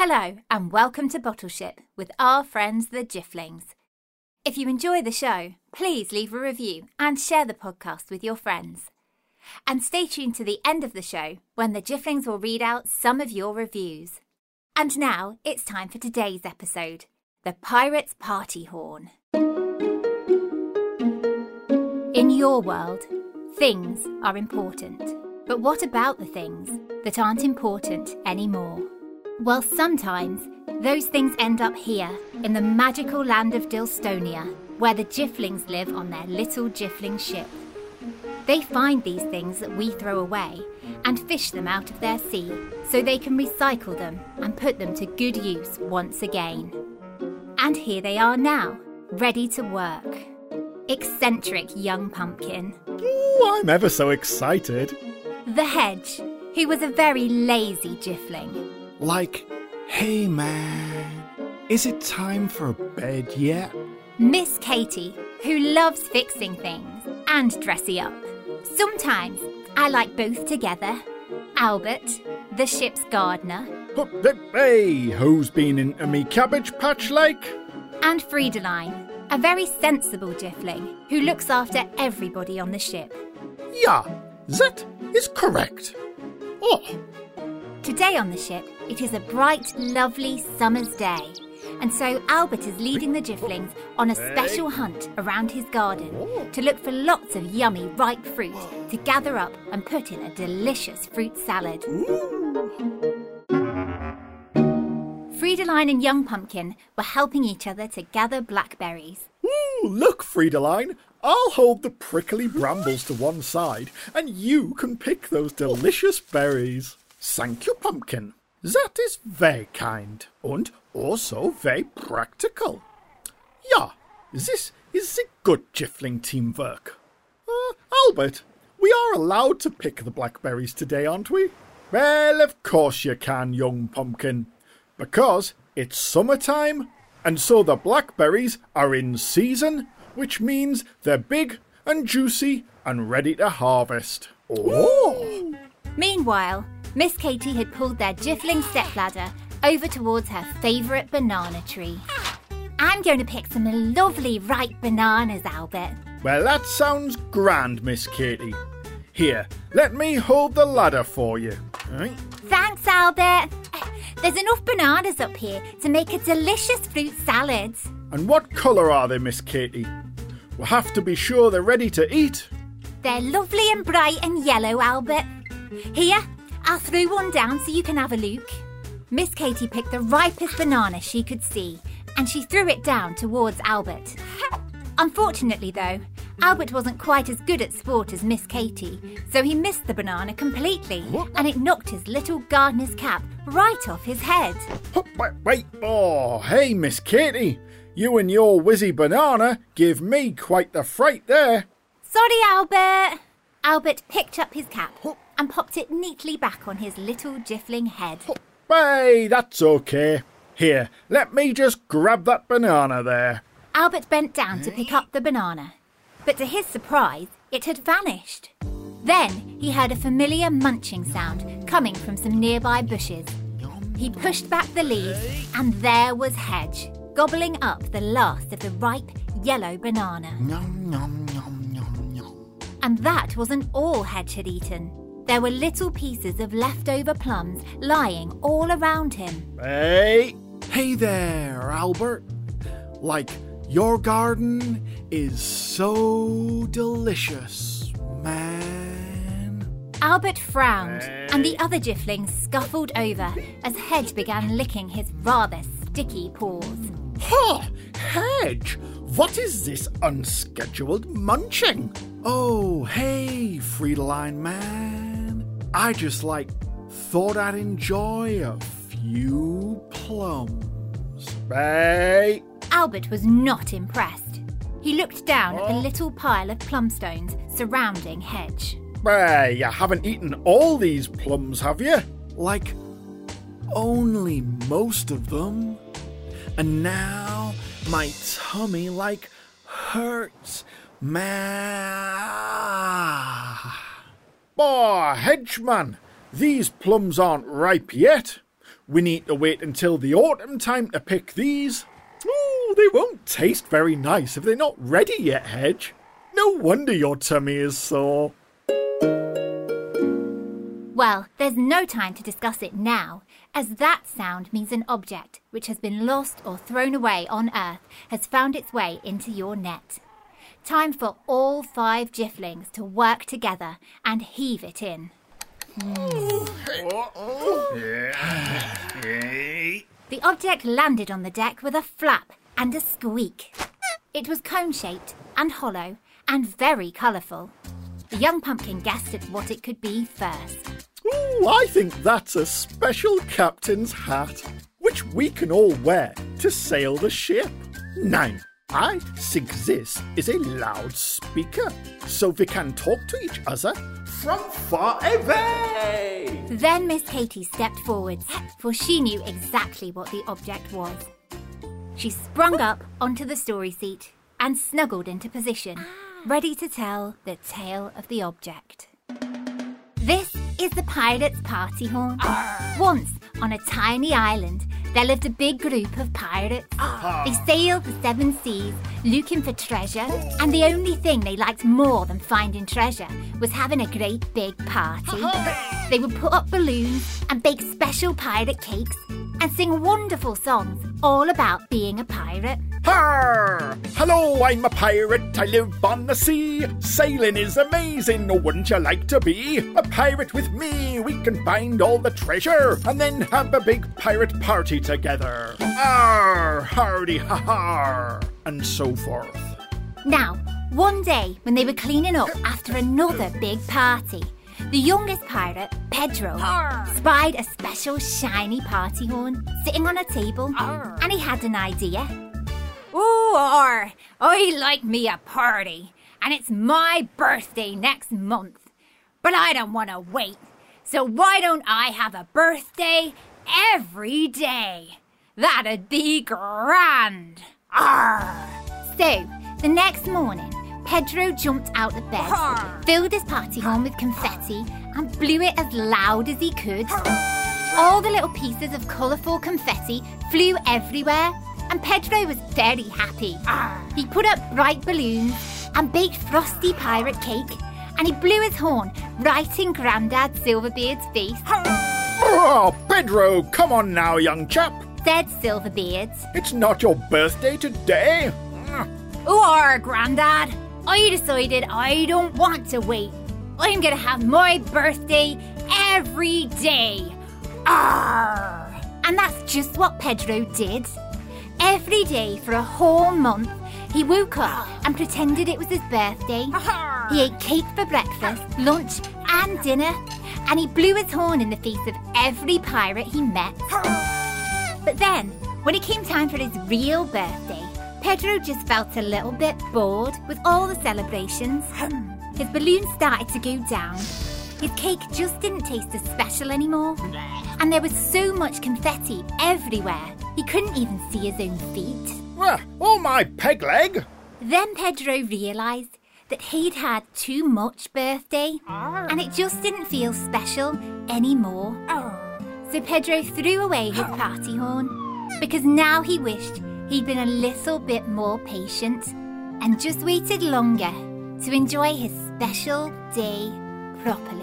Hello and welcome to Bottleship with our friends the Jifflings. If you enjoy the show, please leave a review and share the podcast with your friends. And stay tuned to the end of the show when the Jifflings will read out some of your reviews. And now it's time for today's episode, The Pirate's Party Horn. In your world, things are important. But what about the things that aren't important anymore? Well, sometimes those things end up here in the magical land of Dilstonia, where the Jifflings live on their little Jiffling ship. They find these things that we throw away and fish them out of their sea so they can recycle them and put them to good use once again. And here they are now, ready to work. Eccentric young pumpkin. Ooh, I'm ever so excited. The Hedge, who was a very lazy Jiffling. Like, hey man, is it time for bed yet? Miss Katie, who loves fixing things and dressing up. Sometimes I like both together. Albert, the ship's gardener. Hey, who's been into me cabbage patch like? And Friedeline, a very sensible Jiffling who looks after everybody on the ship. Yeah, that is correct. Oh. Today on the ship, it is a bright, lovely summer's day. And so Albert is leading the Jifflings on a special hunt around his garden to look for lots of yummy ripe fruit to gather up and put in a delicious fruit salad. Friedeline and young pumpkin were helping each other to gather blackberries. Ooh, look, Friedeline, I'll hold the prickly brambles to one side and you can pick those delicious berries. Thank you, pumpkin. That is very kind and also very practical. Yeah, this is a good Jiffling teamwork. Albert, we are allowed to pick the blackberries today, aren't we? Well, of course you can, young pumpkin, because it's summertime, and so the blackberries are in season, which means they're big and juicy and ready to harvest. Oh! Meanwhile, Miss Katie had pulled their Jiffling stepladder over towards her favourite banana tree. I'm going to pick some lovely ripe bananas, Albert. Well, that sounds grand, Miss Katie. Here, let me hold the ladder for you. Right. Thanks, Albert. There's enough bananas up here to make a delicious fruit salad. And what colour are they, Miss Katie? We'll have to be sure they're ready to eat. They're lovely and bright and yellow, Albert. Here, I'll throw one down so you can have a look. Miss Katie picked the ripest banana she could see and she threw it down towards Albert. Unfortunately, though, Albert wasn't quite as good at sport as Miss Katie, so he missed the banana completely and it knocked his little gardener's cap right off his head. Wait, oh, hey, Miss Katie, you and your whizzy banana give me quite the fright there. Sorry, Albert. Albert picked up his cap and popped it neatly back on his little Jiffling head. Hey, that's okay. Here, let me just grab that banana there. Albert bent down to pick up the banana, but to his surprise, it had vanished. Then he heard a familiar munching sound coming from some nearby bushes. He pushed back the leaves and there was Hedge, gobbling up the last of the ripe yellow banana. And that wasn't all Hedge had eaten. There were little pieces of leftover plums lying all around him. Hey there, Albert. Like, your garden is so delicious, man. Albert frowned, and the other Jifflings scuffled over as Hedge began licking his rather sticky paws. Ha! Hedge, what is this unscheduled munching? Oh, hey, Friedeline man. I just, thought I'd enjoy a few plums. Hey! Albert was not impressed. He looked down at the little pile of plumstones surrounding Hedge. Hey, you haven't eaten all these plums, have you? Only most of them. And now my tummy, hurts. Boy, Hedgeman, these plums aren't ripe yet. We need to wait until the autumn time to pick these. Oh, they won't taste very nice if they're not ready yet, Hedge. No wonder your tummy is sore. Well, there's no time to discuss it now, as that sound means an object which has been lost or thrown away on Earth has found its way into your net. Time for all 5 Jifflings to work together and heave it in. The object landed on the deck with a flap and a squeak. It was cone-shaped and hollow and very colourful. The young pumpkin guessed at what it could be first. Ooh, I think that's a special captain's hat, which we can all wear to sail the ship. Now, I think this is a loudspeaker, so we can talk to each other from far away. Then Miss Katy stepped forwards, for she knew exactly what the object was. She sprung up onto the story seat and snuggled into position, ready to tell the tale of the object. This is the pirate's party horn. Once, on a tiny island, there lived a big group of pirates. They sailed the 7 seas looking for treasure, and the only thing they liked more than finding treasure was having a great big party. They would put up balloons and bake special pirate cakes and sing wonderful songs all about being a pirate. Har! Hello, I'm a pirate, I live on the sea. Sailing is amazing, wouldn't you like to be a pirate with me? We can find all the treasure and then have a big pirate party together. Arr! Hardy ha ha! And so forth. Now, one day when they were cleaning up after another big party, the youngest pirate, Pedro, spied a special shiny party horn sitting on a table, and he had an idea. Ooh, I like me a party, and it's my birthday next month. But I don't want to wait, so why don't I have a birthday every day? That'd be grand. Arr! So, the next morning, Pedro jumped out of bed, filled his party horn with confetti, and blew it as loud as he could. All the little pieces of colourful confetti flew everywhere, and Pedro was very happy. He put up bright balloons and baked frosty pirate cake, and he blew his horn right in Grandad Silverbeard's face. Oh, Pedro, come on now, young chap, said Silverbeard. It's not your birthday today. Oh, Grandad, I decided I don't want to wait. I'm going to have my birthday every day. Arr! And that's just what Pedro did. Every day for a whole month, he woke up and pretended it was his birthday. He ate cake for breakfast, lunch and dinner, and he blew his horn in the face of every pirate he met. But then, when it came time for his real birthday, Pedro just felt a little bit bored with all the celebrations. His balloons started to go down. His cake just didn't taste as special anymore. And there was so much confetti everywhere, he couldn't even see his own feet. Oh, my peg leg! Then Pedro realised that he'd had too much birthday, and it just didn't feel special anymore. So Pedro threw away his party horn, because now he wished he'd been a little bit more patient and just waited longer to enjoy his special day properly.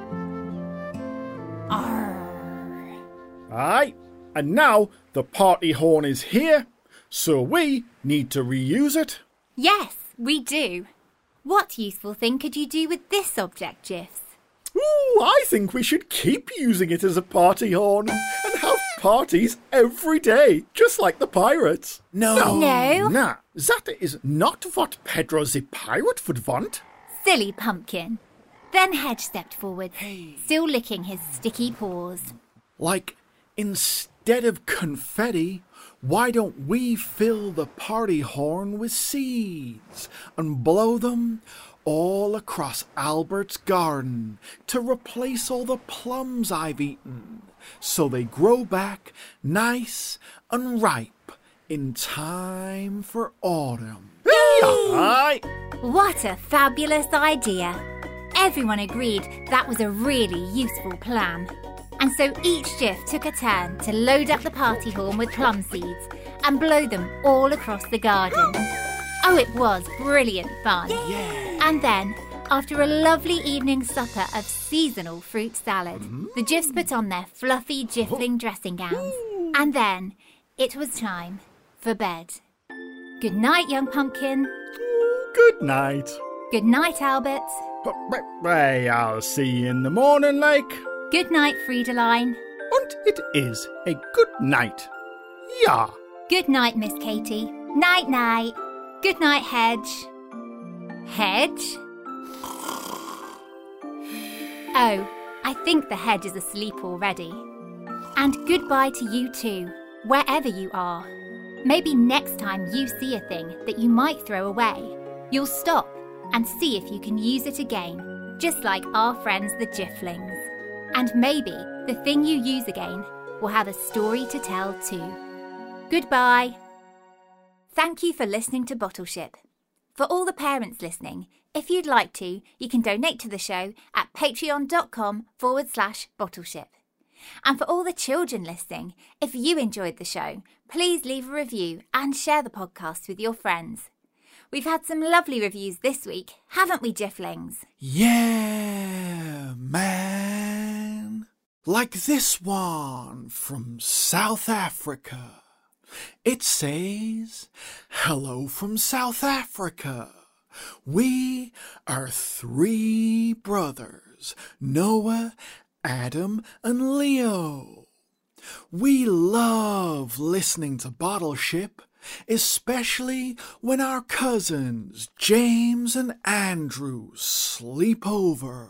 Aye, and now the party horn is here, so we need to reuse it. Yes, we do. What useful thing could you do with this object, Jiffs? Ooh, I think we should keep using it as a party horn and have parties every day, just like the pirates. No. Nah, that is not what Pedro the pirate would want. Silly pumpkin. Then Hedge stepped forward, still licking his sticky paws. Like, instead of confetti, why don't we fill the party horn with seeds and blow them all across Albert's garden to replace all the plums I've eaten, so they grow back nice and ripe in time for autumn. Aye. What a fabulous idea. Everyone agreed that was a really useful plan. And so each Jiff took a turn to load up the party horn with plum seeds and blow them all across the garden. Oh, it was brilliant fun. Yeah. And then, after a lovely evening supper of seasonal fruit salad, the Jiffs put on their fluffy Jiffling dressing gowns. And then it was time for bed. Good night, young pumpkin. Good night. Good night, Albert. Hey, I'll see you in the morning, like. Good night, Friedeline. And it is a good night. Yeah. Good night, Miss Katie. Night-night. Good night, Hedge. Hedge? Oh, I think the hedge is asleep already. And goodbye to you too, wherever you are. Maybe next time you see a thing that you might throw away, you'll stop and see if you can use it again, just like our friends the Jifflings. And maybe the thing you use again will have a story to tell too. Goodbye. Thank you for listening to Bottleship. For all the parents listening, if you'd like to, you can donate to the show at patreon.com/Bottleship. And for all the children listening, if you enjoyed the show, please leave a review and share the podcast with your friends. We've had some lovely reviews this week, haven't we, Jifflings? Yeah, man. Like this one from South Africa. It says, "Hello from South Africa. We are 3 brothers, Noah, Adam and Leo. We love listening to Bottleship, especially when our cousins James and Andrew sleep over.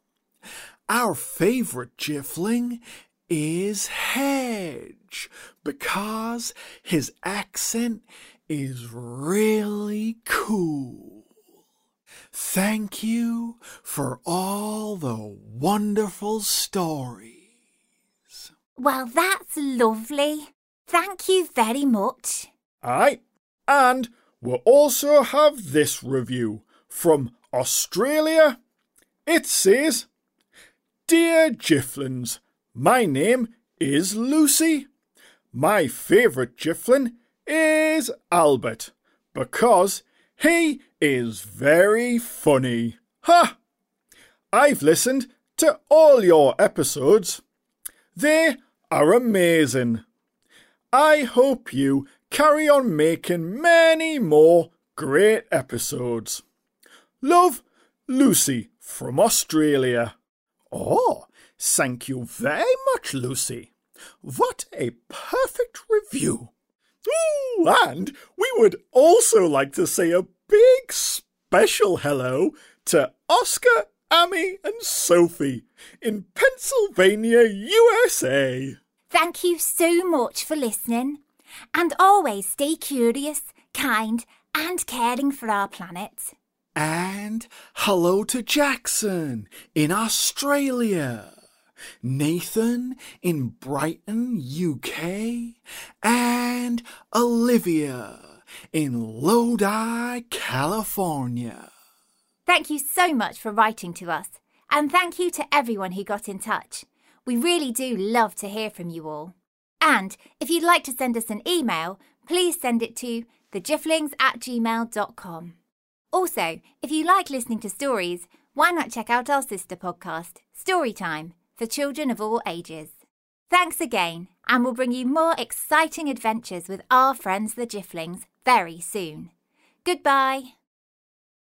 Our favourite Jiffling is Hedge because his accent is really cool. Thank you for all the wonderful stories." Well, that's lovely. Thank you very much. Aye, and we'll also have this review from Australia. It says, "Dear Jifflins, my name is Lucy. My favourite Jifflin is Albert because he is very funny. Ha! I've listened to all your episodes. They are amazing. I hope you carry on making many more great episodes. Love, Lucy from Australia." Oh, thank you very much, Lucy. What a perfect review. Ooh, and we would also like to say a big special hello to Oscar, Amy and Sophie in Pennsylvania, USA. Thank you so much for listening. And always stay curious, kind and caring for our planet. And hello to Jackson in Australia, Nathan in Brighton, UK, and Olivia in Lodi, California. Thank you so much for writing to us. And thank you to everyone who got in touch. We really do love to hear from you all. And if you'd like to send us an email, please send it to thejifflings@gmail.com. Also, if you like listening to stories, why not check out our sister podcast, Storytime, for children of all ages. Thanks again, and we'll bring you more exciting adventures with our friends the Jifflings very soon. Goodbye.